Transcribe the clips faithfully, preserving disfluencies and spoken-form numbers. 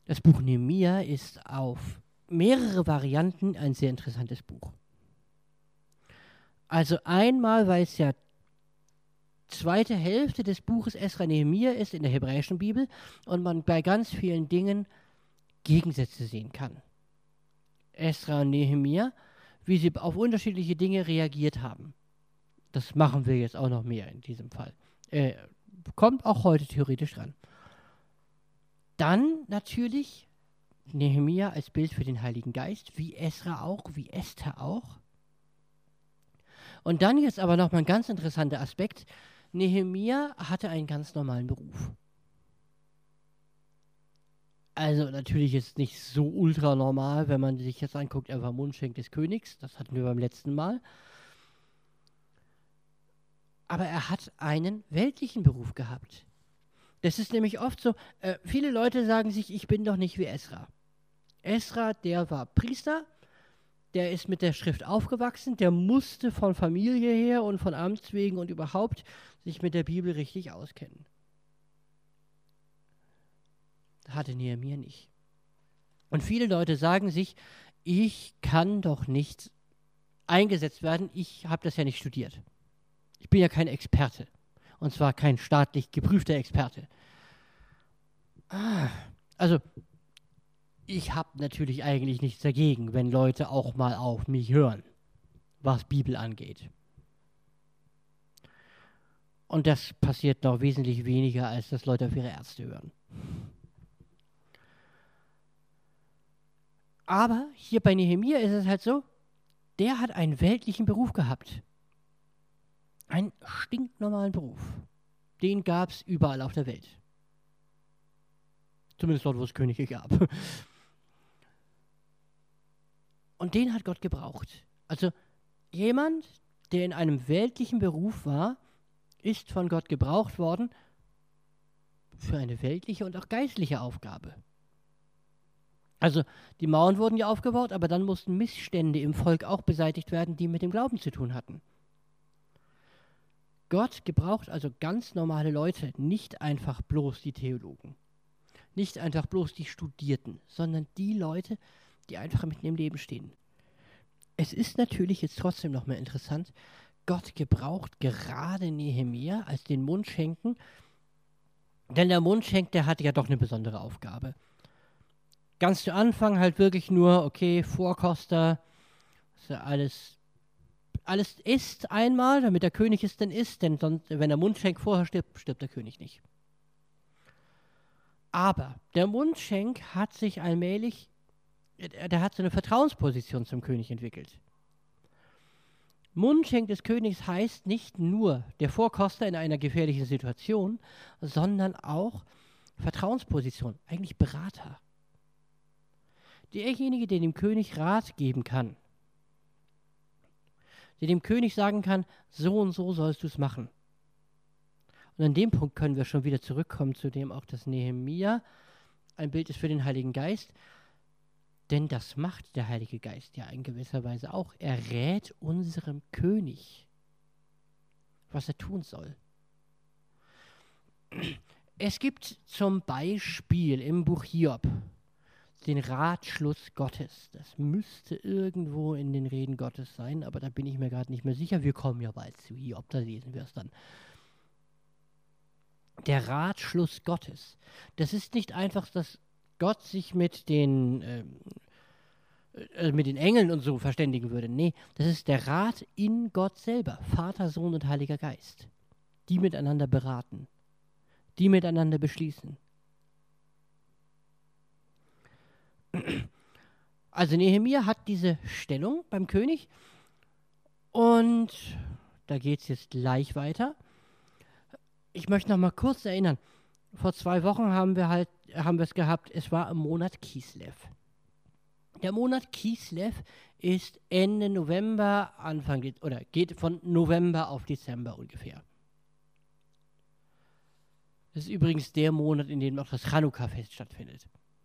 Das Buch Nehemia ist auf mehrere Varianten ein sehr interessantes Buch. Also einmal, weil es ja zweite Hälfte des Buches Esra Nehemia ist in der hebräischen Bibel und man bei ganz vielen Dingen Gegensätze sehen kann. Esra und Nehemia, wie sie auf unterschiedliche Dinge reagiert haben. Das machen wir jetzt auch noch mehr in diesem Fall. Äh, kommt auch heute theoretisch dran. Dann natürlich Nehemia als Bild für den Heiligen Geist, wie Esra auch, wie Esther auch. Und dann jetzt aber nochmal ein ganz interessanter Aspekt. Nehemia hatte einen ganz normalen Beruf. Also natürlich ist es nicht so ultra normal, wenn man sich jetzt anguckt, er war Mundschenk des Königs. Das hatten wir beim letzten Mal. Aber er hat einen weltlichen Beruf gehabt. Das ist nämlich oft so, äh, viele Leute sagen sich, ich bin doch nicht wie Esra. Esra, der war Priester, der ist mit der Schrift aufgewachsen, der musste von Familie her und von Amts wegen und überhaupt sich mit der Bibel richtig auskennen. Hatte Nehemia nicht. Und viele Leute sagen sich, ich kann doch nicht eingesetzt werden, ich habe das ja nicht studiert. Ich bin ja kein Experte. Und zwar kein staatlich geprüfter Experte. Ah, also, ich habe natürlich eigentlich nichts dagegen, wenn Leute auch mal auf mich hören, was Bibel angeht. Und das passiert noch wesentlich weniger, als dass Leute auf ihre Ärzte hören. Aber hier bei Nehemia ist es halt so, der hat einen weltlichen Beruf gehabt. Einen stinknormalen Beruf. Den gab es überall auf der Welt. Zumindest dort, wo es Könige gab. Und den hat Gott gebraucht. Also jemand, der in einem weltlichen Beruf war, ist von Gott gebraucht worden für eine weltliche und auch geistliche Aufgabe. Also die Mauern wurden ja aufgebaut, aber dann mussten Missstände im Volk auch beseitigt werden, die mit dem Glauben zu tun hatten. Gott gebraucht also ganz normale Leute, nicht einfach bloß die Theologen, nicht einfach bloß die Studierten, sondern die Leute, die einfach mitten im Leben stehen. Es ist natürlich jetzt trotzdem noch mal interessant, Gott gebraucht gerade Nehemia als den Mundschenken, denn der Mundschenk, der hatte ja doch eine besondere Aufgabe. Ganz zu Anfang halt wirklich nur, okay, Vorkoster, dass er alles, alles isst einmal, damit der König es denn isst, denn sonst, wenn der Mundschenk vorher stirbt, stirbt der König nicht. Aber der Mundschenk hat sich allmählich, der hat so eine Vertrauensposition zum König entwickelt. Mundschenk des Königs heißt nicht nur der Vorkoster in einer gefährlichen Situation, sondern auch Vertrauensposition, eigentlich Berater. Derjenige, der dem König Rat geben kann, der dem König sagen kann, so und so sollst du es machen. Und an dem Punkt können wir schon wieder zurückkommen, zu dem auch das Nehemia ein Bild ist für den Heiligen Geist. Denn das macht der Heilige Geist ja in gewisser Weise auch. Er rät unserem König, was er tun soll. Es gibt zum Beispiel im Buch Hiob den Ratschluss Gottes. Das müsste irgendwo in den Reden Gottes sein, aber da bin ich mir gerade nicht mehr sicher. Wir kommen ja bald zu Hiob, da lesen wir es dann. Der Ratschluss Gottes. Das ist nicht einfach, dass Gott sich mit den, ähm, äh, mit den Engeln und so verständigen würde. Nee, das ist der Rat in Gott selber. Vater, Sohn und Heiliger Geist. Die miteinander beraten. Die miteinander beschließen. Also Nehemia hat diese Stellung beim König und da geht es jetzt gleich weiter. Ich möchte noch mal kurz erinnern, vor zwei Wochen haben wir halt, haben wir es gehabt, es war im Monat Kislev. Der Monat Kislev ist Ende November, Anfang, oder geht von November auf Dezember ungefähr. Das ist übrigens der Monat, in dem auch das Chanukka-Fest stattfindet.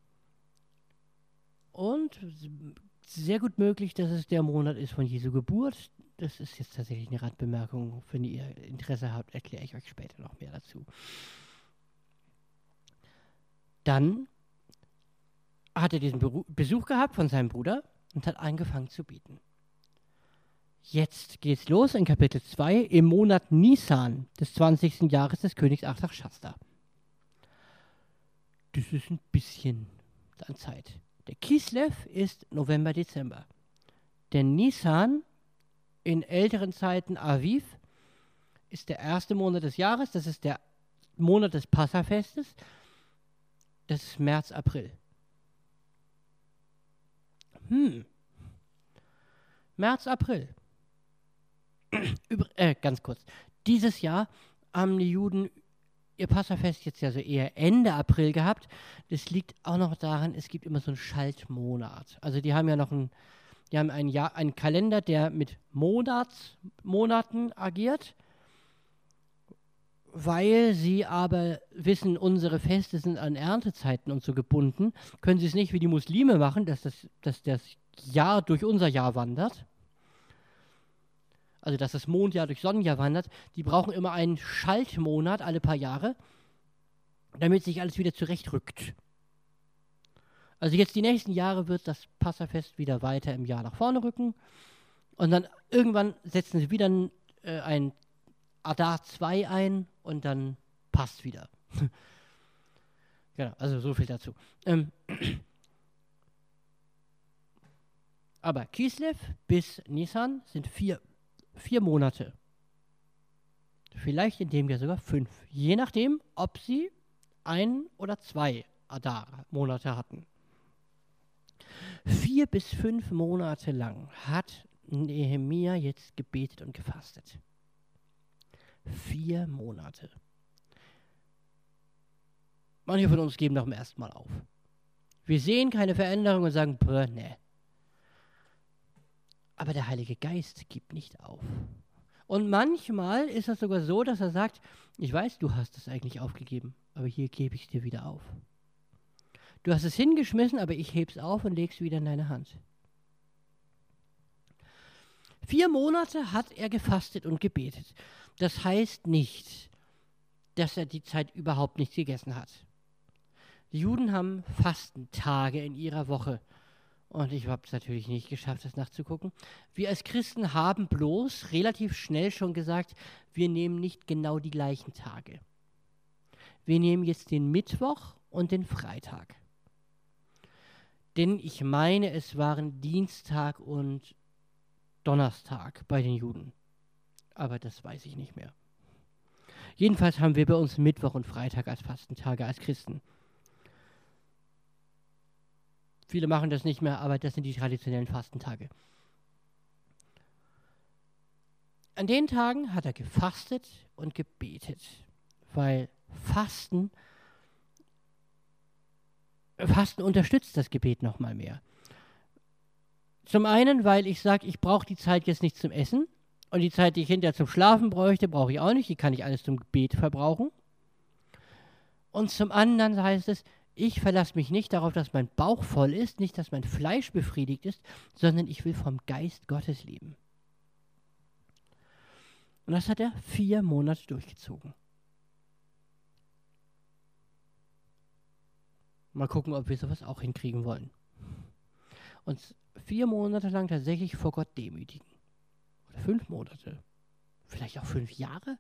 Und sehr gut möglich, dass es der Monat ist von Jesu Geburt. Das ist jetzt tatsächlich eine Randbemerkung. Wenn ihr Interesse habt, erkläre ich euch später noch mehr dazu. Dann hat er diesen Beru- Besuch gehabt von seinem Bruder und hat angefangen zu beten. Jetzt geht's los in Kapitel zwei im Monat Nisan des zwanzigsten Jahres des Königs Artaxerxes. Das ist ein bisschen an Zeit. Der Kislev ist November, Dezember. Der Nisan, in älteren Zeiten Aviv, ist der erste Monat des Jahres. Das ist der Monat des Passafestes. Das ist März, April. Hm. März, April. Über, äh, ganz kurz. Dieses Jahr haben die Juden ihr Passafest jetzt ja so eher Ende April gehabt. Das liegt auch noch daran, es gibt immer so einen Schaltmonat. Also die haben ja noch einen, die haben ein Jahr, einen Kalender, der mit Monats, Monaten agiert. Weil sie aber wissen, unsere Feste sind an Erntezeiten und so gebunden, können sie es nicht wie die Muslime machen, dass das, dass das Jahr durch unser Jahr wandert. Also dass das Mondjahr durch Sonnenjahr wandert. Die brauchen immer einen Schaltmonat alle paar Jahre, damit sich alles wieder zurechtrückt. Also jetzt die nächsten Jahre wird das Passafest wieder weiter im Jahr nach vorne rücken. Und dann irgendwann setzen sie wieder ein, äh, ein Adar zwei ein und dann passt wieder. Genau, also so viel dazu. Ähm, aber Kislev bis Nisan sind vier, vier Monate. Vielleicht in dem Jahr sogar fünf. Je nachdem, ob sie ein oder zwei Adar-Monate hatten. Vier bis fünf Monate lang hat Nehemia jetzt gebetet und gefastet. Vier Monate. Manche von uns geben doch im ersten Mal auf. Wir sehen keine Veränderung und sagen, ne. Aber der Heilige Geist gibt nicht auf. Und manchmal ist es sogar so, dass er sagt, ich weiß, du hast es eigentlich aufgegeben, aber hier gebe ich es dir wieder auf. Du hast es hingeschmissen, aber ich hebe es auf und lege es wieder in deine Hand. Vier Monate hat er gefastet und gebetet. Das heißt nicht, dass er die Zeit überhaupt nichts gegessen hat. Die Juden haben Fastentage in ihrer Woche. Und ich habe es natürlich nicht geschafft, das nachzugucken. Wir als Christen haben bloß relativ schnell schon gesagt, wir nehmen nicht genau die gleichen Tage. Wir nehmen jetzt den Mittwoch und den Freitag. Denn ich meine, es waren Dienstag und Donnerstag bei den Juden. Aber das weiß ich nicht mehr. Jedenfalls haben wir bei uns Mittwoch und Freitag als Fastentage als Christen. Viele machen das nicht mehr, aber das sind die traditionellen Fastentage. An den Tagen hat er gefastet und gebetet, weil Fasten, Fasten unterstützt das Gebet noch mal mehr. Zum einen, weil ich sage, ich brauche die Zeit jetzt nicht zum Essen und die Zeit, die ich hinterher zum Schlafen bräuchte, brauche ich auch nicht. Die kann ich alles zum Gebet verbrauchen. Und zum anderen heißt es, ich verlasse mich nicht darauf, dass mein Bauch voll ist, nicht, dass mein Fleisch befriedigt ist, sondern ich will vom Geist Gottes leben. Und das hat er vier Monate durchgezogen. Mal gucken, ob wir sowas auch hinkriegen wollen. Uns vier Monate lang tatsächlich vor Gott demütigen. Oder fünf Monate. Vielleicht auch fünf Jahre.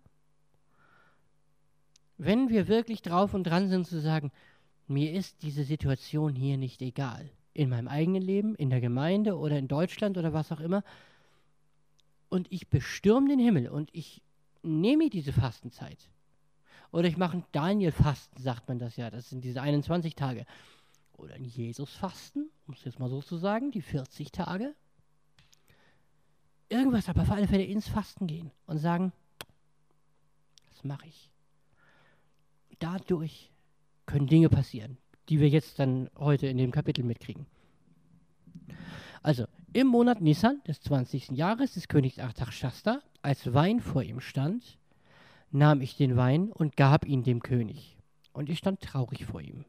Wenn wir wirklich drauf und dran sind zu sagen, mir ist diese Situation hier nicht egal. In meinem eigenen Leben, in der Gemeinde oder in Deutschland oder was auch immer. Und ich bestürme den Himmel und ich nehme diese Fastenzeit. Oder ich mache ein Daniel-Fasten, sagt man das ja. Das sind diese einundzwanzig Tage. Oder ein Jesus-Fasten, um es jetzt mal so zu sagen, die vierzig Tage. Irgendwas, aber auf alle Fälle ins Fasten gehen und sagen, das mache ich. Dadurch können Dinge passieren, die wir jetzt dann heute in dem Kapitel mitkriegen. Also, im Monat Nisan des zwanzigsten Jahres des Königs Artaxerxes, als Wein vor ihm stand, nahm ich den Wein und gab ihn dem König. Und ich stand traurig vor ihm.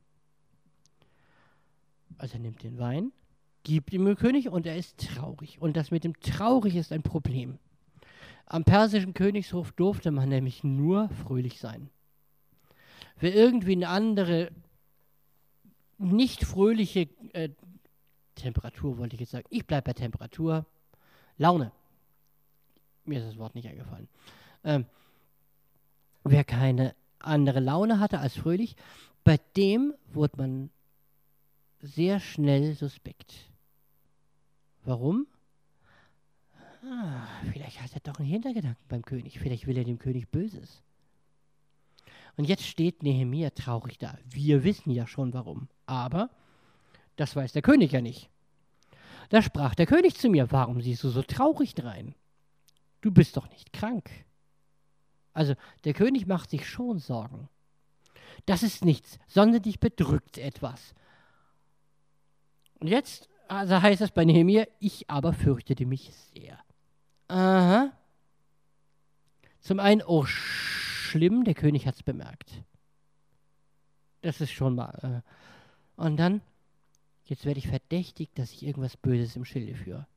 Also er nimmt den Wein, gibt ihm dem König und er ist traurig. Und das mit dem traurig ist ein Problem. Am persischen Königshof durfte man nämlich nur fröhlich sein. Wer irgendwie eine andere nicht fröhliche äh, Temperatur, wollte ich jetzt sagen. Ich bleibe bei Temperatur. Laune. Mir ist das Wort nicht eingefallen. Ähm, wer keine andere Laune hatte als fröhlich, bei dem wurde man sehr schnell suspekt. Warum? Ah, vielleicht hat er doch einen Hintergedanken beim König. Vielleicht will er dem König Böses. Und jetzt steht Nehemia traurig da. Wir wissen ja schon warum. Aber das weiß der König ja nicht. Da sprach der König zu mir: Warum siehst du so traurig drein? Du bist doch nicht krank. Also der König macht sich schon Sorgen. Das ist nichts, sondern dich bedrückt etwas. Und jetzt also heißt es bei Nehemia: Ich aber fürchtete mich sehr. Aha. Zum einen, oh schlimm, der König hat es bemerkt. Das ist schon mal. Äh. Und dann, jetzt werde ich verdächtigt, dass ich irgendwas Böses im Schilde führe.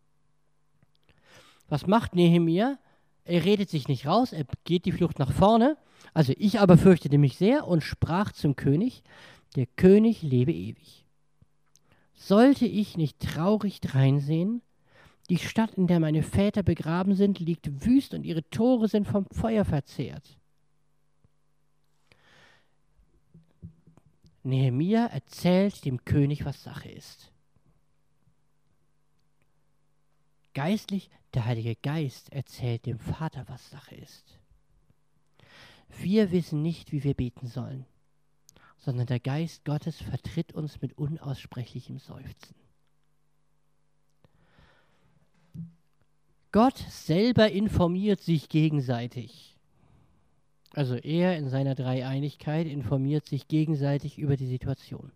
Was macht Nehemia? Er redet sich nicht raus, er geht die Flucht nach vorne. Also ich aber fürchtete mich sehr und sprach zum König: Der König lebe ewig. Sollte ich nicht traurig dreinsehen? Die Stadt, in der meine Väter begraben sind, liegt wüst und ihre Tore sind vom Feuer verzehrt. Nehemia erzählt dem König, was Sache ist. Geistlich, der Heilige Geist erzählt dem Vater, was Sache ist. Wir wissen nicht, wie wir beten sollen, sondern der Geist Gottes vertritt uns mit unaussprechlichem Seufzen. Gott selber informiert sich gegenseitig. Also er in seiner Dreieinigkeit informiert sich gegenseitig über die Situation.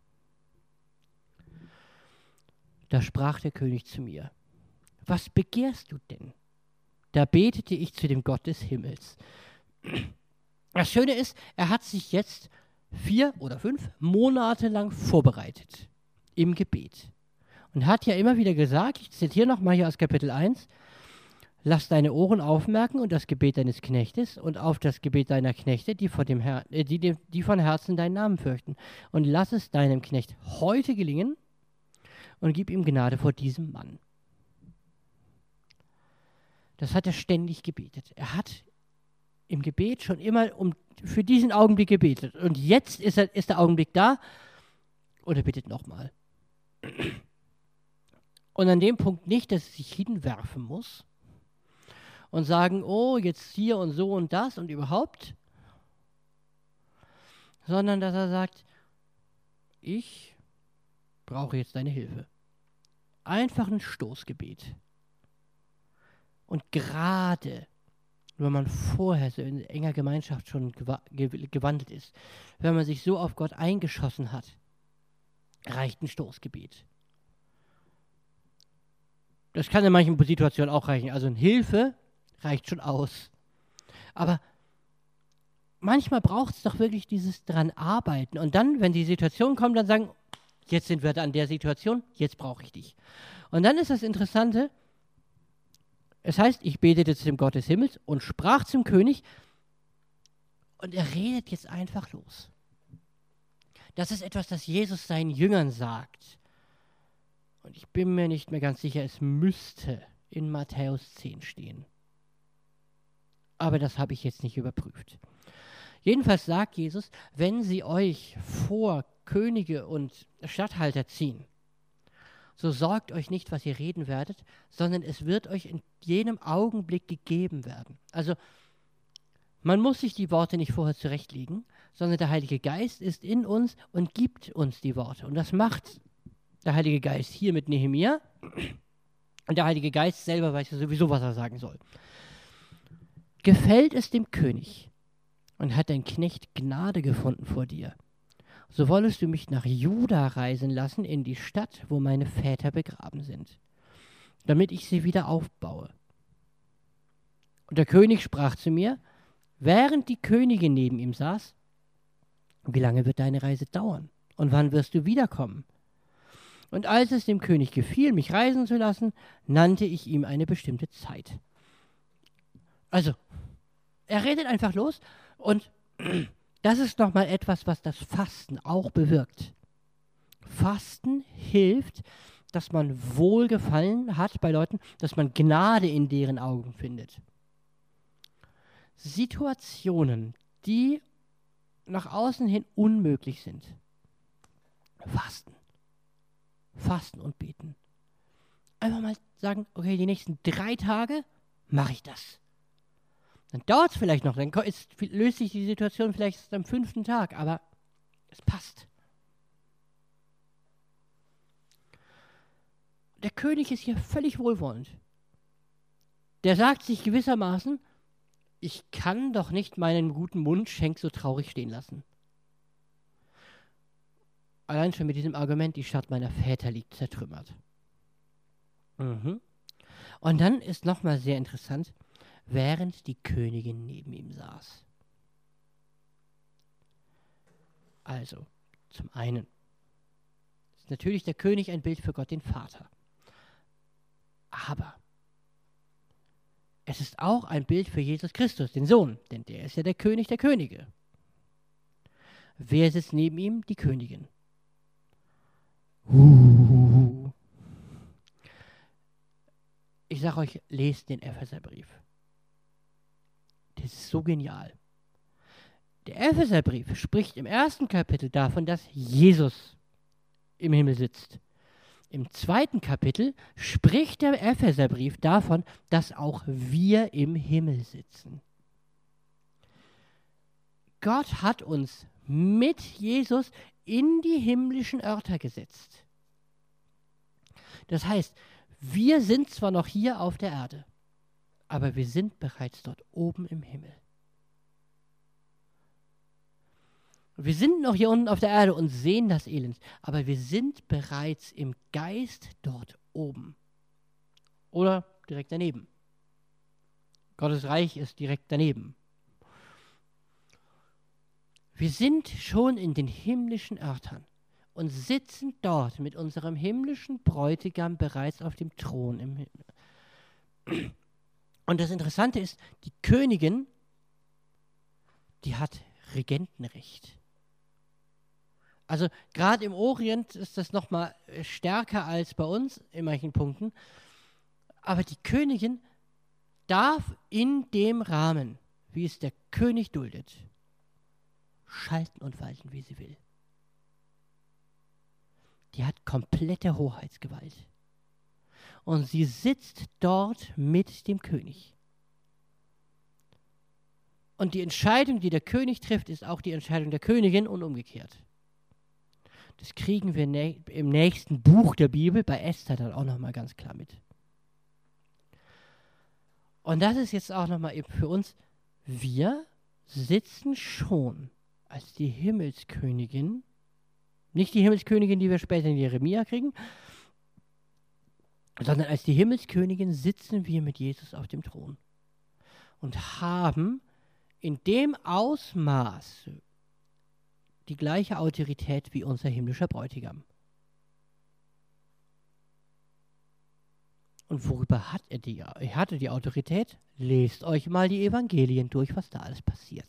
Da sprach der König zu mir: Was begehrst du denn? Da betete ich zu dem Gott des Himmels. Das Schöne ist, er hat sich jetzt vier oder fünf Monate lang vorbereitet im Gebet. Und hat ja immer wieder gesagt, ich zitiere nochmal hier aus Kapitel eins, lass deine Ohren aufmerken und das Gebet deines Knechtes und auf das Gebet deiner Knechte, die, vor dem Her- äh, die, die, die von Herzen deinen Namen fürchten. Und lass es deinem Knecht heute gelingen und gib ihm Gnade vor diesem Mann. Das hat er ständig gebetet. Er hat im Gebet schon immer um, für diesen Augenblick gebetet. Und jetzt ist, er, ist der Augenblick da und er bittet nochmal. Und an dem Punkt nicht, dass er sich hinwerfen muss und sagen, oh, jetzt hier und so und das und überhaupt, sondern dass er sagt, ich brauche jetzt deine Hilfe. Einfach ein Stoßgebet. Und gerade, wenn man vorher so in enger Gemeinschaft schon gewa- gew- gewandelt ist, wenn man sich so auf Gott eingeschossen hat, reicht ein Stoßgebet. Das kann in manchen Situationen auch reichen. Also eine Hilfe reicht schon aus. Aber manchmal braucht es doch wirklich dieses dran arbeiten. Und dann, wenn die Situation kommt, dann sagen, jetzt sind wir an der Situation, jetzt brauche ich dich. Und dann ist das Interessante, es heißt, ich betete zu dem Gott des Himmels und sprach zum König und er redet jetzt einfach los. Das ist etwas, das Jesus seinen Jüngern sagt. Und ich bin mir nicht mehr ganz sicher, es müsste in Matthäus zehn stehen. Aber das habe ich jetzt nicht überprüft. Jedenfalls sagt Jesus, wenn sie euch vor Könige und Statthalter ziehen, so sorgt euch nicht, was ihr reden werdet, sondern es wird euch in jenem Augenblick gegeben werden. Also man muss sich die Worte nicht vorher zurechtlegen, sondern der Heilige Geist ist in uns und gibt uns die Worte. Und das macht der Heilige Geist hier mit Nehemia. Und der Heilige Geist selber weiß ja sowieso, was er sagen soll. Gefällt es dem König und hat dein Knecht Gnade gefunden vor dir, so wollest du mich nach Juda reisen lassen, in die Stadt, wo meine Väter begraben sind, damit ich sie wieder aufbaue. Und der König sprach zu mir, während die Königin neben ihm saß, wie lange wird deine Reise dauern und wann wirst du wiederkommen? Und als es dem König gefiel, mich reisen zu lassen, nannte ich ihm eine bestimmte Zeit. Also, er redet einfach los und das ist nochmal etwas, was das Fasten auch bewirkt. Fasten hilft, dass man Wohlgefallen hat bei Leuten, dass man Gnade in deren Augen findet. Situationen, die nach außen hin unmöglich sind. Fasten. Fasten und beten. Einfach mal sagen, okay, die nächsten drei Tage mache ich das. Dann dauert es vielleicht noch, dann ist, löst sich die Situation vielleicht erst am fünften Tag, aber es passt. Der König ist hier völlig wohlwollend. Der sagt sich gewissermaßen, ich kann doch nicht meinen guten Mundschenk so traurig stehen lassen. Allein schon mit diesem Argument, die Stadt meiner Väter liegt zertrümmert. Mhm. Und dann ist nochmal sehr interessant, während die Königin neben ihm saß. Also, zum einen ist natürlich der König ein Bild für Gott, den Vater. Aber es ist auch ein Bild für Jesus Christus, den Sohn, denn der ist ja der König der Könige. Wer sitzt neben ihm? Die Königin. Uh. Ich sage euch, lest den Epheserbrief. Das ist so genial. Der Epheserbrief spricht im ersten Kapitel davon, dass Jesus im Himmel sitzt. Im zweiten Kapitel spricht der Epheserbrief davon, dass auch wir im Himmel sitzen. Gott hat uns mit Jesus in die himmlischen Örter gesetzt. Das heißt, wir sind zwar noch hier auf der Erde, aber wir sind bereits dort oben im Himmel. Wir sind noch hier unten auf der Erde und sehen das Elend, aber wir sind bereits im Geist dort oben. Oder direkt daneben. Gottes Reich ist direkt daneben. Wir sind schon in den himmlischen Örtern und sitzen dort mit unserem himmlischen Bräutigam bereits auf dem Thron im Himmel. Und das Interessante ist, die Königin, die hat Regentenrecht. Also gerade im Orient ist das nochmal stärker als bei uns in manchen Punkten. Aber die Königin darf in dem Rahmen, wie es der König duldet, schalten und walten, wie sie will. Die hat komplette Hoheitsgewalt. Und sie sitzt dort mit dem König. Und die Entscheidung, die der König trifft, ist auch die Entscheidung der Königin und umgekehrt. Das kriegen wir nä- im nächsten Buch der Bibel, bei Esther, dann auch nochmal ganz klar mit. Und das ist jetzt auch nochmal eben für uns, wir sitzen schon als die Himmelskönigin, nicht die Himmelskönigin, die wir später in Jeremia kriegen, sondern als die Himmelskönigin sitzen wir mit Jesus auf dem Thron und haben in dem Ausmaß die gleiche Autorität wie unser himmlischer Bräutigam. Und worüber hat er die? Er hatte die Autorität. Lest euch mal die Evangelien durch, was da alles passiert.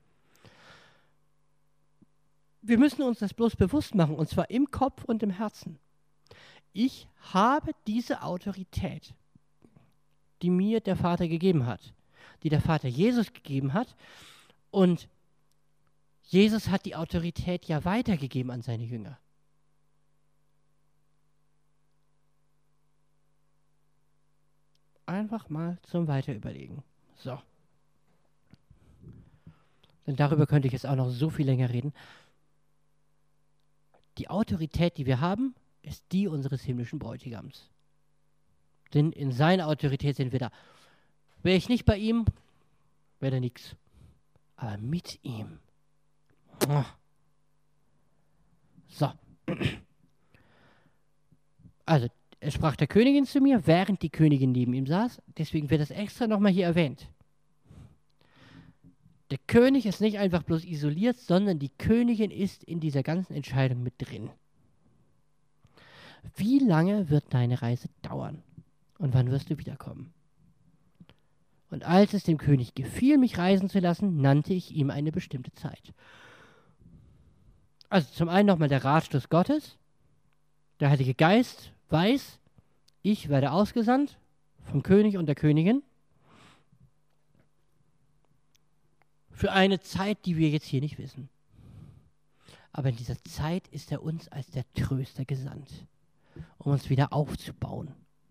Wir müssen uns das bloß bewusst machen, und zwar im Kopf und im Herzen. Ich habe diese Autorität, die mir der Vater gegeben hat, die der Vater Jesus gegeben hat, und Jesus hat die Autorität ja weitergegeben an seine Jünger. Einfach mal zum Weiterüberlegen. So. Denn darüber könnte ich jetzt auch noch so viel länger reden. Die Autorität, die wir haben, ist die unseres himmlischen Bräutigams. Denn in seiner Autorität sind wir da. Wäre ich nicht bei ihm, wäre da nichts. Aber mit ihm. So. Also, es sprach der Königin zu mir, während die Königin neben ihm saß. Deswegen wird das extra nochmal hier erwähnt. Der König ist nicht einfach bloß isoliert, sondern die Königin ist in dieser ganzen Entscheidung mit drin. Wie lange wird deine Reise dauern? Und wann wirst du wiederkommen? Und als es dem König gefiel, mich reisen zu lassen, nannte ich ihm eine bestimmte Zeit. Also zum einen nochmal der Ratschluss Gottes, Der Heilige Geist weiß, ich werde ausgesandt vom König und der Königin für eine Zeit, die wir jetzt hier nicht wissen. Aber in dieser Zeit ist er uns als der Tröster gesandt, um uns wieder aufzubauen.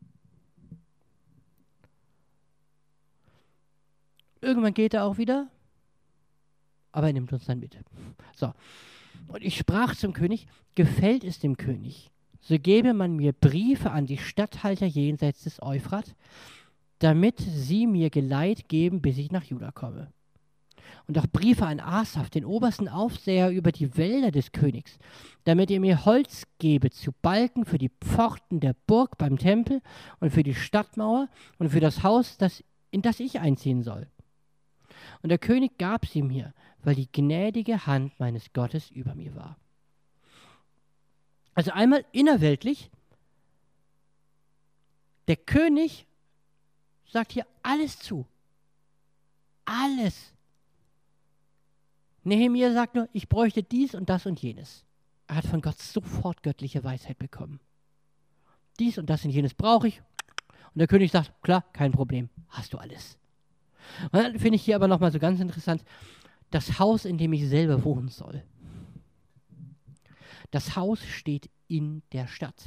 Irgendwann geht er auch wieder, aber er nimmt uns dann mit. So. Und ich sprach zum König, gefällt es dem König, so gebe man mir Briefe an die Statthalter jenseits des Euphrat, damit sie mir Geleit geben, bis ich nach Juda komme. Und auch Briefe an Asaf, den obersten Aufseher über die Wälder des Königs, damit er mir Holz gebe zu Balken für die Pforten der Burg beim Tempel und für die Stadtmauer und für das Haus, das, in das ich einziehen soll. Und der König gab sie mir, weil die gnädige Hand meines Gottes über mir war. Also einmal innerweltlich, der König sagt hier alles zu. Alles. Nehemia sagt nur, ich bräuchte dies und das und jenes. Er hat von Gott sofort göttliche Weisheit bekommen. Dies und das und jenes brauche ich. Und der König sagt, klar, kein Problem, hast du alles. Und dann finde ich hier aber nochmal so ganz interessant, das Haus, in dem ich selber wohnen soll. Das Haus steht in der Stadt.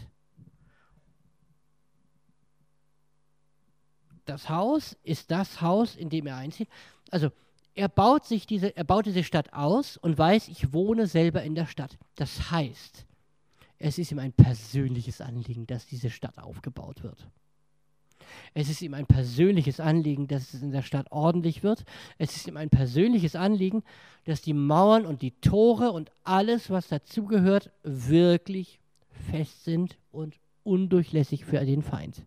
Das Haus ist das Haus, in dem er einzieht. Also er baut sich diese, er baut diese Stadt aus und weiß, ich wohne selber in der Stadt. Das heißt, es ist ihm ein persönliches Anliegen, dass diese Stadt aufgebaut wird. Es ist ihm ein persönliches Anliegen, dass es in der Stadt ordentlich wird. Es ist ihm ein persönliches Anliegen, dass die Mauern und die Tore und alles, was dazugehört, wirklich fest sind und undurchlässig für den Feind.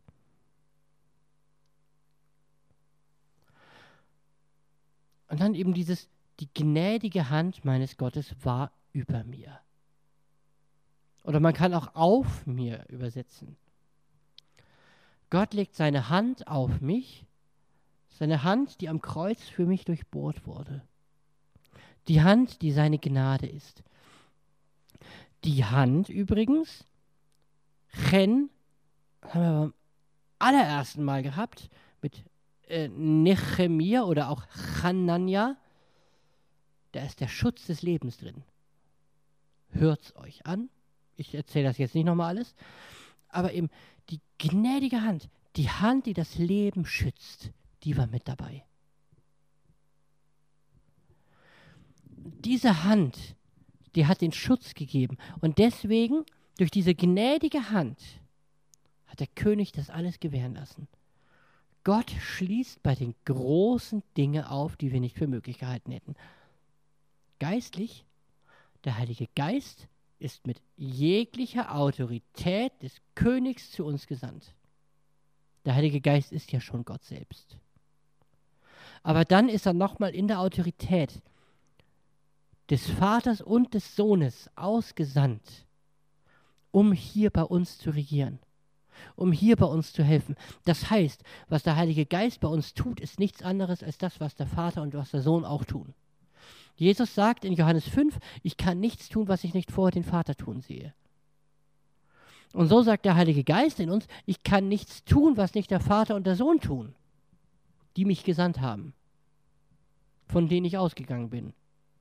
Und dann eben dieses, die gnädige Hand meines Gottes war über mir. Oder man kann auch auf mir übersetzen. Gott legt seine Hand auf mich, seine Hand, die am Kreuz für mich durchbohrt wurde. Die Hand, die seine Gnade ist. Die Hand übrigens, Chen, haben wir beim allerersten Mal gehabt, mit äh, Nehemia oder auch Hanania, da ist der Schutz des Lebens drin. Hört's euch an. Ich erzähle das jetzt nicht nochmal alles. Aber eben die gnädige Hand, die Hand, die das Leben schützt, die war mit dabei. Diese Hand, die hat den Schutz gegeben. Und deswegen, durch diese gnädige Hand, hat der König das alles gewähren lassen. Gott schließt bei den großen Dingen auf, die wir nicht für möglich gehalten hätten. Geistlich, der Heilige Geist ist mit jeglicher Autorität des Königs zu uns gesandt. Der Heilige Geist ist ja schon Gott selbst. Aber dann ist er nochmal in der Autorität des Vaters und des Sohnes ausgesandt, um hier bei uns zu regieren, um hier bei uns zu helfen. Das heißt, was der Heilige Geist bei uns tut, ist nichts anderes als das, was der Vater und was der Sohn auch tun. Jesus sagt in Johannes fünf, ich kann nichts tun, was ich nicht vorher den Vater tun sehe. Und so sagt der Heilige Geist in uns, ich kann nichts tun, was nicht der Vater und der Sohn tun, die mich gesandt haben, von denen ich ausgegangen bin.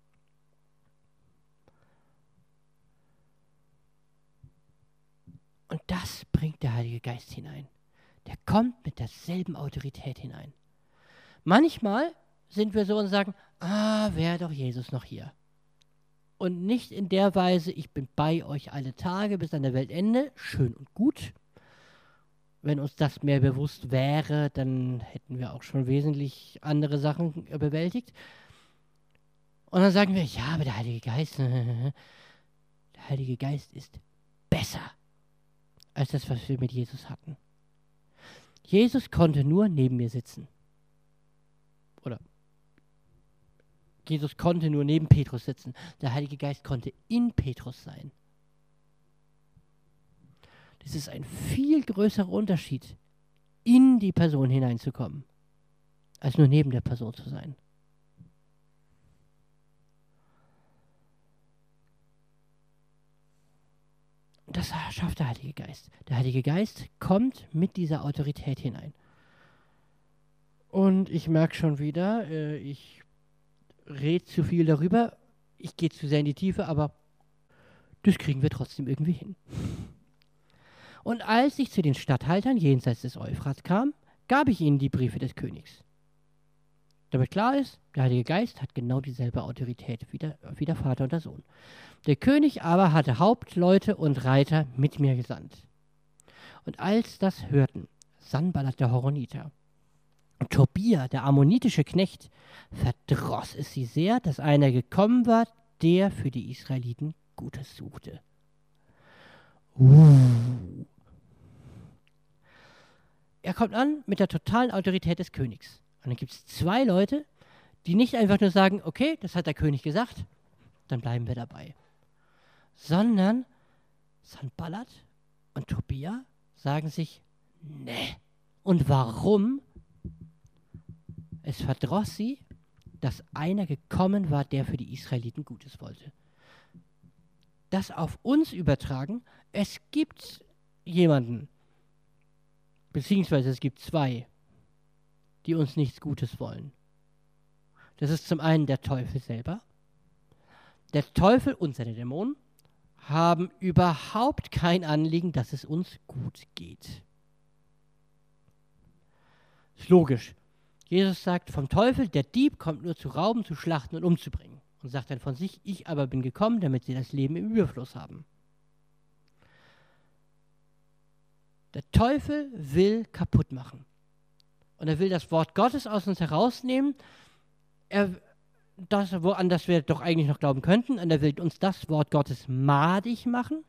Und das bringt der Heilige Geist hinein. Der kommt mit derselben Autorität hinein. Manchmal sind wir so und sagen, ah, wäre doch Jesus noch hier. Und nicht in der Weise, ich bin bei euch alle Tage bis an der Weltende, schön und gut. Wenn uns das mehr bewusst wäre, dann hätten wir auch schon wesentlich andere Sachen bewältigt. Und dann sagen wir, ja, aber der Heilige Geist, der Heilige Geist ist besser als das, was wir mit Jesus hatten. Jesus konnte nur neben mir sitzen. Oder Jesus konnte nur neben Petrus sitzen. Der Heilige Geist konnte in Petrus sein. Das ist ein viel größerer Unterschied, in die Person hineinzukommen, als nur neben der Person zu sein. Das schafft der Heilige Geist. Der Heilige Geist kommt mit dieser Autorität hinein. Und ich merke schon wieder, äh, ich rede zu viel darüber, ich gehe zu sehr in die Tiefe, aber das kriegen wir trotzdem irgendwie hin. Und als ich zu den Statthaltern jenseits des Euphrat kam, gab ich ihnen die Briefe des Königs. Damit klar ist, der Heilige Geist hat genau dieselbe Autorität wie der, wie der Vater und der Sohn. Der König aber hatte Hauptleute und Reiter mit mir gesandt. Und als das hörten, Sanballat der Horoniter und Tobia, der ammonitische Knecht, verdross es sie sehr, dass einer gekommen war, der für die Israeliten Gutes suchte. Uh. Er kommt an mit der totalen Autorität des Königs. Und dann gibt es zwei Leute, die nicht einfach nur sagen, okay, das hat der König gesagt, dann bleiben wir dabei. Sondern Sanballat und Tobia sagen sich, nee. Und warum? Es verdross sie, dass einer gekommen war, der für die Israeliten Gutes wollte. Das auf uns übertragen, es gibt jemanden, beziehungsweise es gibt zwei, die uns nichts Gutes wollen. Das ist zum einen der Teufel selber. Der Teufel und seine Dämonen haben überhaupt kein Anliegen, dass es uns gut geht. Ist logisch. Jesus sagt vom Teufel, der Dieb kommt nur zu rauben, zu schlachten und umzubringen. Und sagt dann von sich, ich aber bin gekommen, damit sie das Leben im Überfluss haben. Der Teufel will kaputt machen. Und er will das Wort Gottes aus uns herausnehmen, er, das, wo, an das wir doch eigentlich noch glauben könnten. Und er will uns das Wort Gottes madig machen,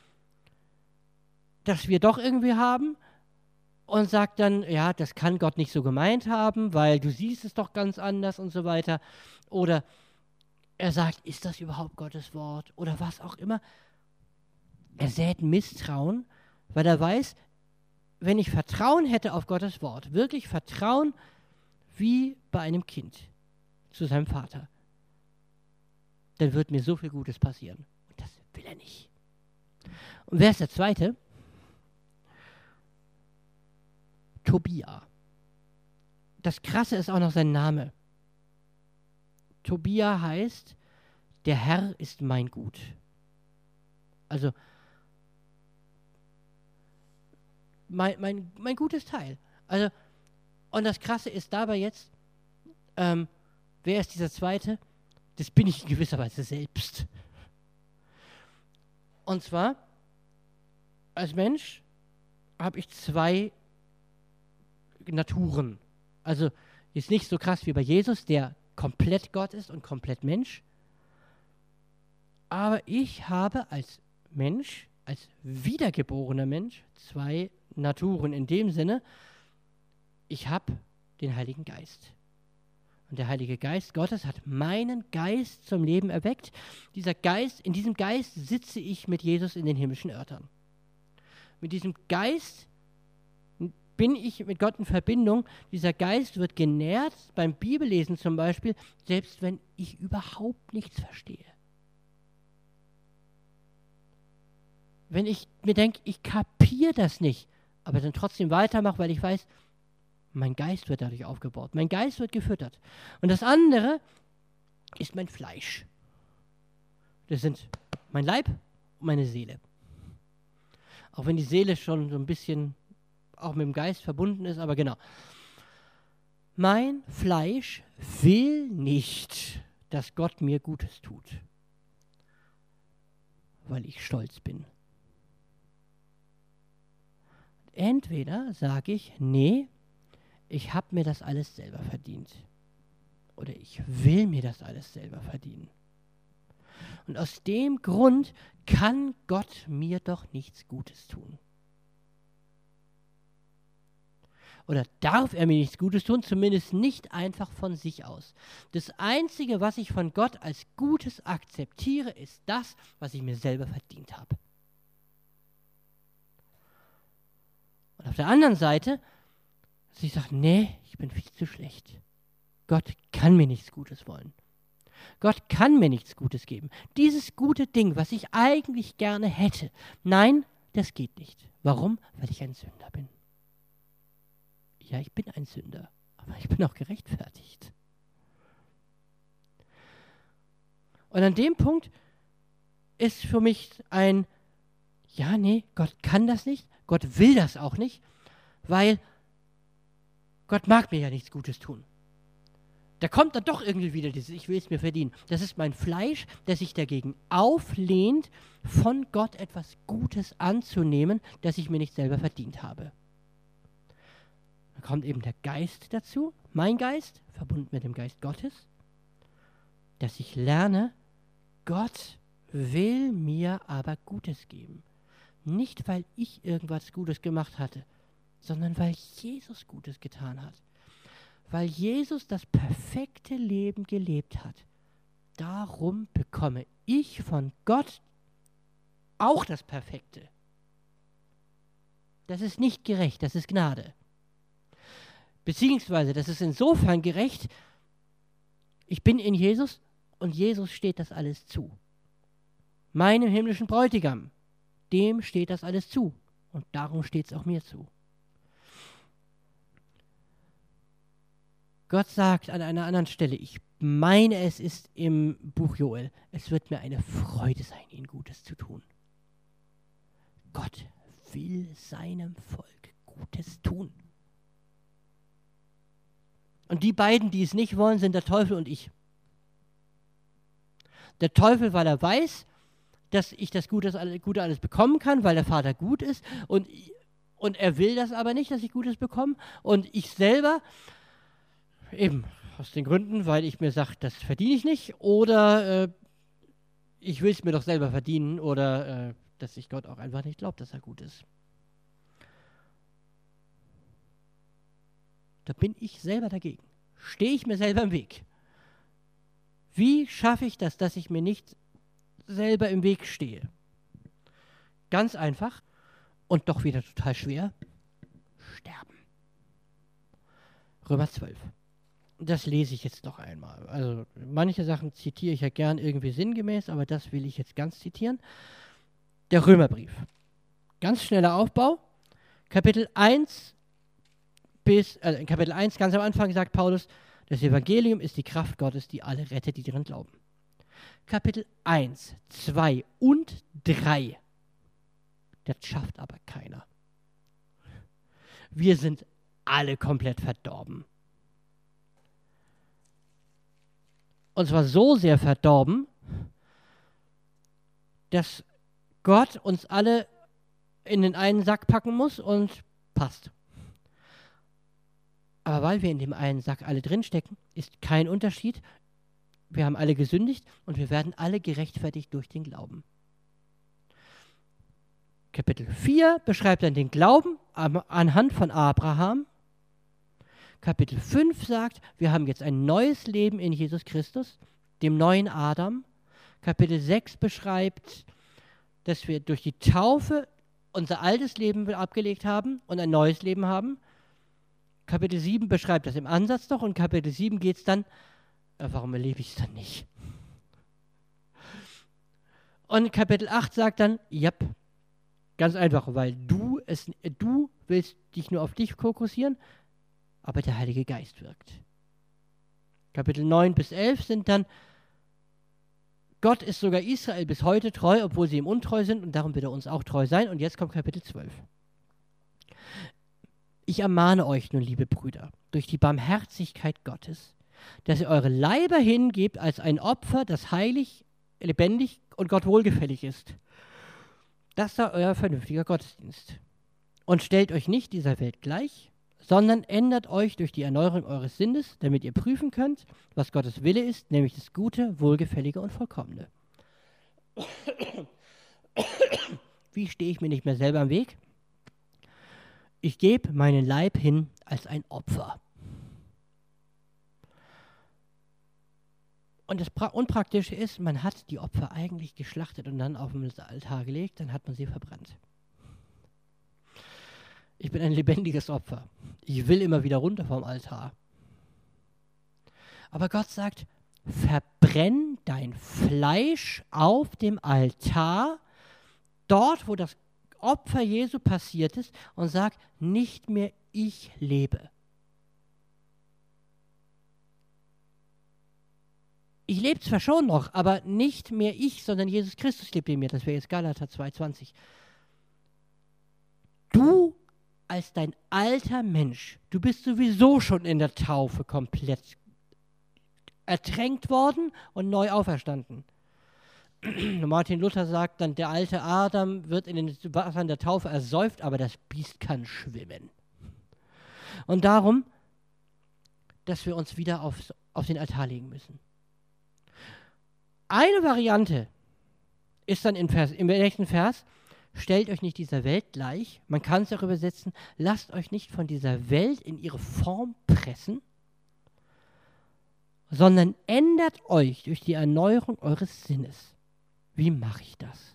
das wir doch irgendwie haben. Und sagt dann, ja, das kann Gott nicht so gemeint haben, weil du siehst es doch ganz anders und so weiter. Oder er sagt, ist das überhaupt Gottes Wort? Oder was auch immer. Er sät Misstrauen, weil er weiß, wenn ich Vertrauen hätte auf Gottes Wort, wirklich Vertrauen wie bei einem Kind zu seinem Vater, dann wird mir so viel Gutes passieren. Und das will er nicht. Und wer ist der Zweite? Tobia. Das Krasse ist auch noch sein Name. Tobia heißt, der Herr ist mein Gut. Also, mein, mein, mein gutes Teil. Also, und das Krasse ist dabei jetzt, ähm, wer ist dieser Zweite? Das bin ich in gewisser Weise selbst. Und zwar, als Mensch habe ich zwei Naturen. Also, ist nicht so krass wie bei Jesus, der komplett Gott ist und komplett Mensch. Aber ich habe als Mensch, als wiedergeborener Mensch, zwei Naturen in dem Sinne, ich habe den Heiligen Geist. Und der Heilige Geist Gottes hat meinen Geist zum Leben erweckt. Dieser Geist, in diesem Geist sitze ich mit Jesus in den himmlischen Örtern. Mit diesem Geist bin ich mit Gott in Verbindung. Dieser Geist wird genährt, beim Bibellesen zum Beispiel, selbst wenn ich überhaupt nichts verstehe. Wenn ich mir denke, ich kapiere das nicht, aber dann trotzdem weitermache, weil ich weiß, mein Geist wird dadurch aufgebaut. Mein Geist wird gefüttert. Und das andere ist mein Fleisch. Das sind mein Leib und meine Seele. Auch wenn die Seele schon so ein bisschen auch mit dem Geist verbunden ist, aber genau. Mein Fleisch will nicht, dass Gott mir Gutes tut, weil ich stolz bin. Entweder sage ich, nee, ich habe mir das alles selber verdient. Oder ich will mir das alles selber verdienen. Und aus dem Grund kann Gott mir doch nichts Gutes tun. Oder darf er mir nichts Gutes tun, zumindest nicht einfach von sich aus. Das Einzige, was ich von Gott als Gutes akzeptiere, ist das, was ich mir selber verdient habe. Und auf der anderen Seite, dass ich sage, nee, ich bin viel zu schlecht. Gott kann mir nichts Gutes wollen. Gott kann mir nichts Gutes geben. Dieses gute Ding, was ich eigentlich gerne hätte, nein, das geht nicht. Warum? Weil ich ein Sünder bin. Ja, ich bin ein Sünder, aber ich bin auch gerechtfertigt. Und an dem Punkt ist für mich ein, ja, nee, Gott kann das nicht, Gott will das auch nicht, weil Gott mag mir ja nichts Gutes tun. Da kommt dann doch irgendwie wieder dieses, ich will es mir verdienen. Das ist mein Fleisch, das sich dagegen auflehnt, von Gott etwas Gutes anzunehmen, das ich mir nicht selber verdient habe. Da kommt eben der Geist dazu, mein Geist, verbunden mit dem Geist Gottes, dass ich lerne, Gott will mir aber Gutes geben. Nicht, weil ich irgendwas Gutes gemacht hatte, sondern weil Jesus Gutes getan hat. Weil Jesus das perfekte Leben gelebt hat. Darum bekomme ich von Gott auch das Perfekte. Das ist nicht gerecht, das ist Gnade. Beziehungsweise, das ist insofern gerecht, ich bin in Jesus und Jesus steht das alles zu. Meinem himmlischen Bräutigam, dem steht das alles zu. Und darum steht es auch mir zu. Gott sagt an einer anderen Stelle, ich meine, es ist im Buch Joel, es wird mir eine Freude sein, ihnen Gutes zu tun. Gott will seinem Volk Gutes tun. Und die beiden, die es nicht wollen, sind der Teufel und ich. Der Teufel, weil er weiß, dass ich das Gute, das Gute alles bekommen kann, weil der Vater gut ist und, und er will das aber nicht, dass ich Gutes bekomme. Und ich selber, eben aus den Gründen, weil ich mir sage, das verdiene ich nicht oder äh, ich will es mir doch selber verdienen oder äh, dass ich Gott auch einfach nicht glaube, dass er gut ist. Da bin ich selber dagegen. Stehe ich mir selber im Weg. Wie schaffe ich das, dass ich mir nicht selber im Weg stehe? Ganz einfach und doch wieder total schwer. Sterben. Römer zwölf. Das lese ich jetzt noch einmal. Also manche Sachen zitiere ich ja gern irgendwie sinngemäß, aber das will ich jetzt ganz zitieren. Der Römerbrief. Ganz schneller Aufbau. Kapitel eins bis, also in Kapitel eins ganz am Anfang sagt Paulus, das Evangelium ist die Kraft Gottes, die alle rettet, die darin glauben. Kapitel eins, zwei und drei. Das schafft aber keiner. Wir sind alle komplett verdorben. Und zwar so sehr verdorben, dass Gott uns alle in den einen Sack packen muss und passt. Aber weil wir in dem einen Sack alle drinstecken, ist kein Unterschied. Wir haben alle gesündigt und wir werden alle gerechtfertigt durch den Glauben. Kapitel vier beschreibt dann den Glauben anhand von Abraham. Kapitel fünf sagt, wir haben jetzt ein neues Leben in Jesus Christus, dem neuen Adam. Kapitel sechs beschreibt, dass wir durch die Taufe unser altes Leben abgelegt haben und ein neues Leben haben. Kapitel sieben beschreibt das im Ansatz noch und Kapitel sieben geht es dann, äh, warum erlebe ich es dann nicht? Und Kapitel acht sagt dann, ja, ganz einfach, weil du es, du willst dich nur auf dich fokussieren, aber der Heilige Geist wirkt. Kapitel neun bis elf sind dann, Gott ist sogar Israel bis heute treu, obwohl sie ihm untreu sind und darum wird er uns auch treu sein. Und jetzt kommt Kapitel zwölf. Ich ermahne euch nun, liebe Brüder, durch die Barmherzigkeit Gottes, dass ihr eure Leiber hingebt als ein Opfer, das heilig, lebendig und Gott wohlgefällig ist. Das sei euer vernünftiger Gottesdienst. Und stellt euch nicht dieser Welt gleich, sondern ändert euch durch die Erneuerung eures Sinnes, damit ihr prüfen könnt, was Gottes Wille ist, nämlich das Gute, Wohlgefällige und Vollkommene. Wie stehe ich mir nicht mehr selber im Weg? Ich gebe meinen Leib hin als ein Opfer. Und das pra- Unpraktische ist, man hat die Opfer eigentlich geschlachtet und dann auf den Altar gelegt, dann hat man sie verbrannt. Ich bin ein lebendiges Opfer. Ich will immer wieder runter vom Altar. Aber Gott sagt, verbrenn dein Fleisch auf dem Altar, dort, wo das Opfer Jesu passiert ist, und sag, nicht mehr ich lebe. Ich lebe zwar schon noch, aber nicht mehr ich, sondern Jesus Christus lebt in mir. Das wäre jetzt Galater zwei zwanzig. Du als dein alter Mensch, du bist sowieso schon in der Taufe komplett ertränkt worden und neu auferstanden. Martin Luther sagt dann, der alte Adam wird in den Wassern der Taufe ersäuft, aber das Biest kann schwimmen. Und darum, dass wir uns wieder auf, auf den Altar legen müssen. Eine Variante ist dann im, Vers, im nächsten Vers, stellt euch nicht dieser Welt gleich, man kann es auch übersetzen, lasst euch nicht von dieser Welt in ihre Form pressen, sondern ändert euch durch die Erneuerung eures Sinnes. Wie mache ich das?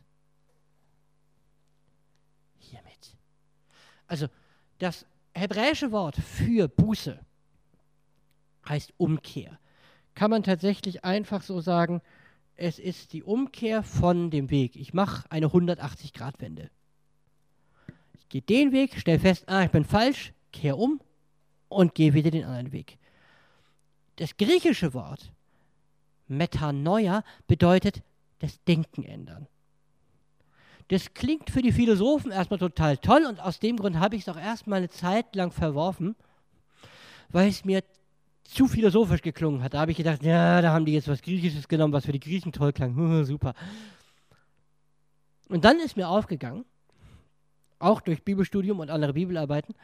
Hiermit. Also das hebräische Wort für Buße heißt Umkehr. Kann man tatsächlich einfach so sagen, es ist die Umkehr von dem Weg. Ich mache eine hundertachtzig-Grad-Wende. Ich gehe den Weg, stelle fest, ah, ich bin falsch, kehre um und gehe wieder den anderen Weg. Das griechische Wort Metanoia bedeutet das Denken ändern. Das klingt für die Philosophen erstmal total toll und aus dem Grund habe ich es auch erstmal eine Zeit lang verworfen, weil es mir zu philosophisch geklungen hat. Da habe ich gedacht, ja, da haben die jetzt was Griechisches genommen, was für die Griechen toll klang. Super. Und dann ist mir aufgegangen, auch durch Bibelstudium und andere Bibelarbeiten,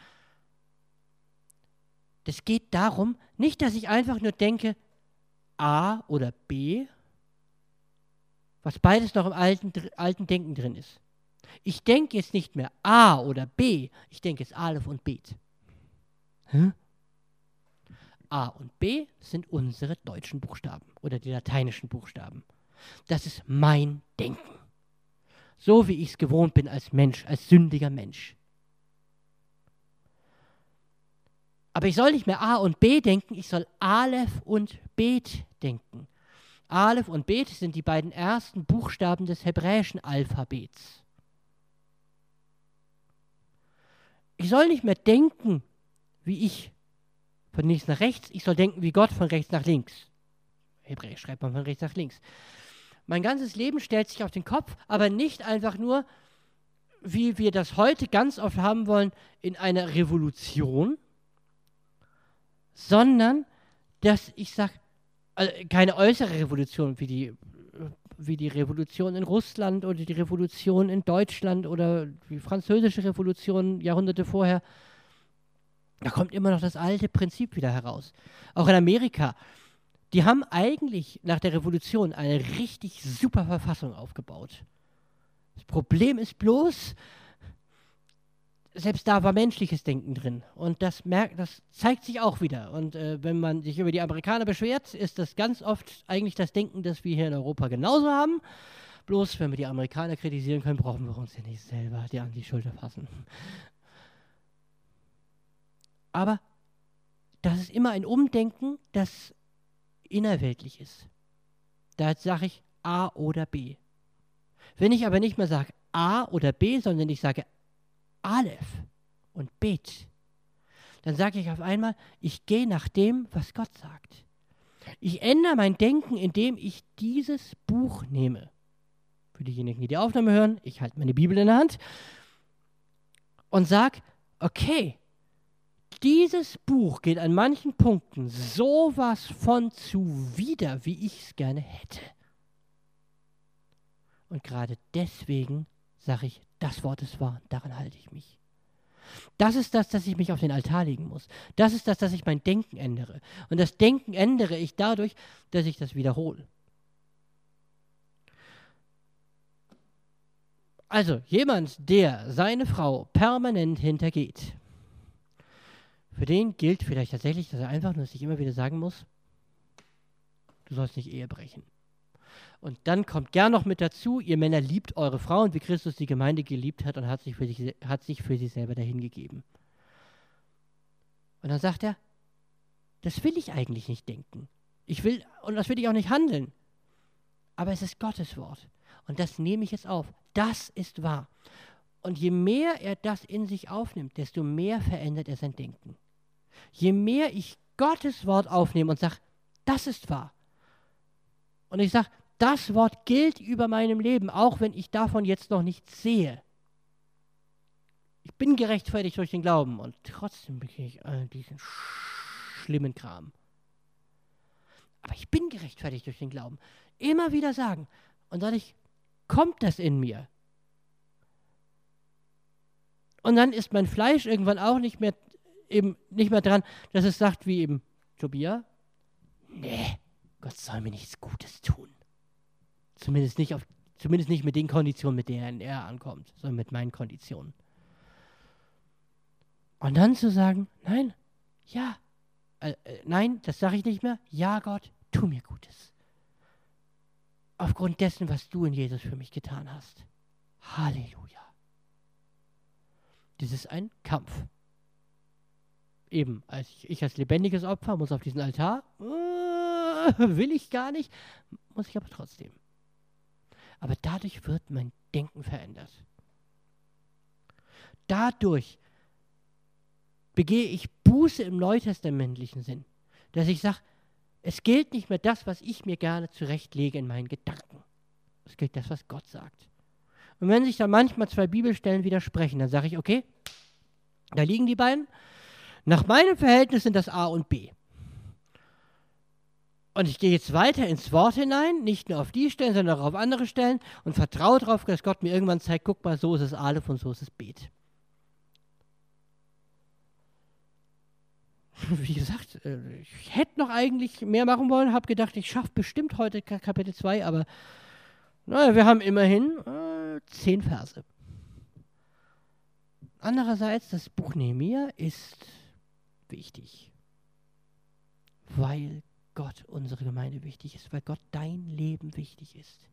es geht darum, nicht, dass ich einfach nur denke, A oder B, was beides noch im alten, alten Denken drin ist. Ich denke jetzt nicht mehr A oder B, ich denke jetzt Aleph und Bet. Hm? A und B sind unsere deutschen Buchstaben oder die lateinischen Buchstaben. Das ist mein Denken. So wie ich es gewohnt bin als Mensch, als sündiger Mensch. Aber ich soll nicht mehr A und B denken, ich soll Aleph und Bet denken. Aleph und Bet sind die beiden ersten Buchstaben des hebräischen Alphabets. Ich soll nicht mehr denken, wie ich von links nach rechts, ich soll denken wie Gott von rechts nach links. Hebräisch schreibt man von rechts nach links. Mein ganzes Leben stellt sich auf den Kopf, aber nicht einfach nur, wie wir das heute ganz oft haben wollen, in einer Revolution, sondern, dass ich sage, also keine äußere Revolution, wie die, wie die Revolution in Russland oder die Revolution in Deutschland oder die französische Revolution Jahrhunderte vorher. Da kommt immer noch das alte Prinzip wieder heraus. Auch in Amerika, die haben eigentlich nach der Revolution eine richtig super Verfassung aufgebaut. Das Problem ist bloß, selbst da war menschliches Denken drin. Und das, merkt, das zeigt sich auch wieder. Und äh, wenn man sich über die Amerikaner beschwert, ist das ganz oft eigentlich das Denken, das wir hier in Europa genauso haben. Bloß, wenn wir die Amerikaner kritisieren können, brauchen wir uns ja nicht selber die an die Schulter fassen. Aber das ist immer ein Umdenken, das innerweltlich ist. Da sage ich A oder B. Wenn ich aber nicht mehr sage A oder B, sondern ich sage Aleph und Bet, dann sage ich auf einmal, ich gehe nach dem, was Gott sagt. Ich ändere mein Denken, indem ich dieses Buch nehme. Für diejenigen, die die Aufnahme hören, ich halte meine Bibel in der Hand und sage, okay, dieses Buch geht an manchen Punkten sowas von zuwider, wie ich es gerne hätte. Und gerade deswegen sage ich, das Wort ist wahr, daran halte ich mich. Das ist das, dass ich mich auf den Altar legen muss. Das ist das, dass ich mein Denken ändere. Und das Denken ändere ich dadurch, dass ich das wiederhole. Also jemand, der seine Frau permanent hintergeht, für den gilt vielleicht tatsächlich, dass er einfach nur sich immer wieder sagen muss, du sollst nicht Ehe brechen. Und dann kommt gern noch mit dazu, ihr Männer liebt eure Frauen, wie Christus die Gemeinde geliebt hat und hat sich für sich, hat sich für sie selber dahingegeben. Und dann sagt er, das will ich eigentlich nicht denken. Ich will, und das will ich auch nicht handeln. Aber es ist Gottes Wort. Und das nehme ich jetzt auf. Das ist wahr. Und je mehr er das in sich aufnimmt, desto mehr verändert er sein Denken. Je mehr ich Gottes Wort aufnehme und sage, das ist wahr. Und ich sage, das Wort gilt über meinem Leben, auch wenn ich davon jetzt noch nichts sehe. Ich bin gerechtfertigt durch den Glauben und trotzdem begehe ich all diesen schlimmen Kram. Aber ich bin gerechtfertigt durch den Glauben. Immer wieder sagen. Und dadurch kommt das in mir. Und dann ist mein Fleisch irgendwann auch nicht mehr, eben nicht mehr dran, dass es sagt wie eben Tobia, nee, Gott soll mir nichts Gutes tun. Zumindest nicht, auf, zumindest nicht mit den Konditionen, mit denen er ankommt, sondern mit meinen Konditionen. Und dann zu sagen, nein, ja, äh, äh, nein, das sage ich nicht mehr. Ja, Gott, tu mir Gutes. Aufgrund dessen, was du in Jesus für mich getan hast. Halleluja. Das ist ein Kampf. Eben, als ich, ich als lebendiges Opfer muss auf diesen Altar. Äh, will ich gar nicht, muss ich aber trotzdem. Aber dadurch wird mein Denken verändert. Dadurch begehe ich Buße im neutestamentlichen Sinn, dass ich sage, es gilt nicht mehr das, was ich mir gerne zurechtlege in meinen Gedanken. Es gilt das, was Gott sagt. Und wenn sich da manchmal zwei Bibelstellen widersprechen, dann sage ich, okay, da liegen die beiden. Nach meinem Verhältnis sind das A und B. Und ich gehe jetzt weiter ins Wort hinein, nicht nur auf die Stellen, sondern auch auf andere Stellen und vertraue darauf, dass Gott mir irgendwann zeigt, guck mal, so ist es Aleph und so ist es Bet. Wie gesagt, ich hätte noch eigentlich mehr machen wollen, habe gedacht, ich schaffe bestimmt heute Kapitel zwei, aber naja, wir haben immerhin äh, zehn Verse. Andererseits, das Buch Nehemia ist wichtig, weil Gott unsere Gemeinde wichtig ist, weil Gott dein Leben wichtig ist.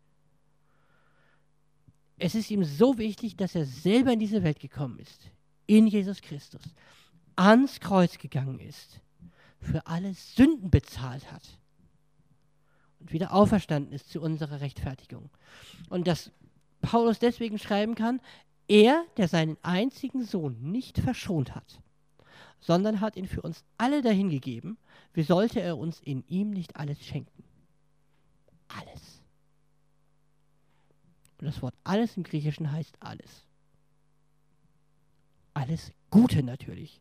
Es ist ihm so wichtig, dass er selber in diese Welt gekommen ist, in Jesus Christus, ans Kreuz gegangen ist, für alle Sünden bezahlt hat und wieder auferstanden ist zu unserer Rechtfertigung. Und dass Paulus deswegen schreiben kann, er, der seinen einzigen Sohn nicht verschont hat, sondern hat ihn für uns alle dahingegeben, wie sollte er uns in ihm nicht alles schenken? Alles. Und das Wort alles im Griechischen heißt alles. Alles Gute natürlich.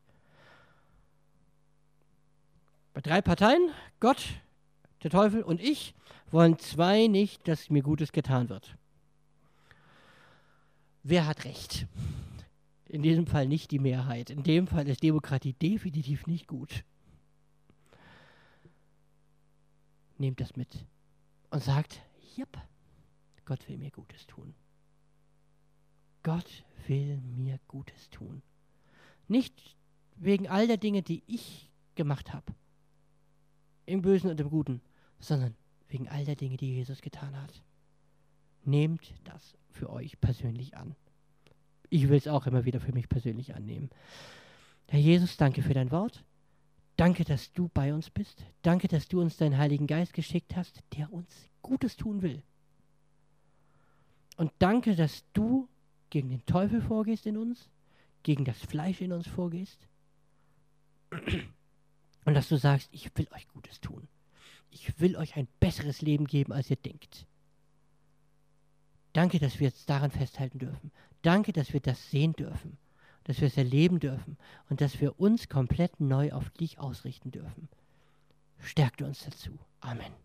Bei drei Parteien, Gott, der Teufel und ich, wollen zwei nicht, dass mir Gutes getan wird. Wer hat recht? In diesem Fall nicht die Mehrheit. In dem Fall ist Demokratie definitiv nicht gut. Nehmt das mit und sagt, jep, Gott will mir Gutes tun. Gott will mir Gutes tun. Nicht wegen all der Dinge, die ich gemacht habe, im Bösen und im Guten, sondern wegen all der Dinge, die Jesus getan hat. Nehmt das für euch persönlich an. Ich will es auch immer wieder für mich persönlich annehmen. Herr Jesus, danke für dein Wort. Danke, dass du bei uns bist. Danke, dass du uns deinen Heiligen Geist geschickt hast, der uns Gutes tun will. Und danke, dass du gegen den Teufel vorgehst in uns, gegen das Fleisch in uns vorgehst. Und dass du sagst, ich will euch Gutes tun. Ich will euch ein besseres Leben geben, als ihr denkt. Danke, dass wir jetzt daran festhalten dürfen. Danke, dass wir das sehen dürfen, dass wir es erleben dürfen und dass wir uns komplett neu auf dich ausrichten dürfen. Stärkt uns dazu. Amen.